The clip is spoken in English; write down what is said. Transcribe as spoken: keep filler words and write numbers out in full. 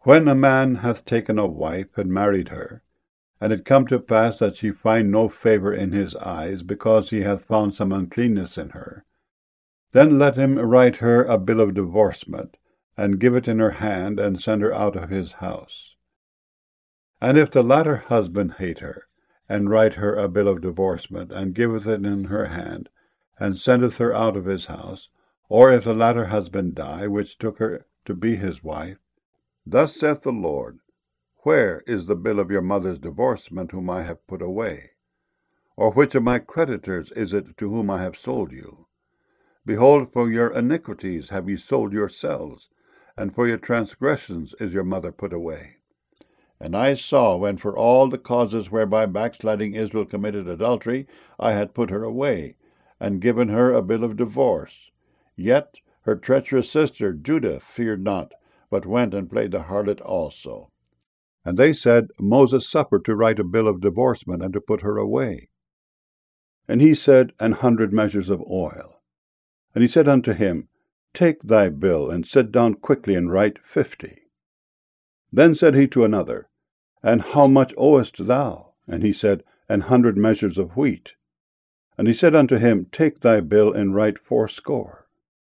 When a man hath taken a wife, and married her, and it come to pass that she find no favour in his eyes, because he hath found some uncleanness in her, then let him write her a bill of divorcement, and give it in her hand, and send her out of his house. And if the latter husband hate her, and write her a bill of divorcement, and giveth it in her hand, and sendeth her out of his house, or if the latter husband die, which took her to be his wife, thus saith the Lord, Where is the bill of your mother's divorcement, whom I have put away? Or which of my creditors is it to whom I have sold you? Behold, for your iniquities have ye sold yourselves, and for your transgressions is your mother put away. And I saw, when for all the causes whereby backsliding Israel committed adultery, I had put her away, and given her a bill of divorce. Yet her treacherous sister Judah feared not, but went and played the harlot also. And they said, Moses suffered to write a bill of divorcement, and to put her away. And he said, An hundred measures of oil. And he said unto him, Take thy bill, and sit down quickly, and write fifty. Then said he to another, And how much owest thou? And he said, An hundred measures of wheat. And he said unto him, Take thy bill, and write fourscore.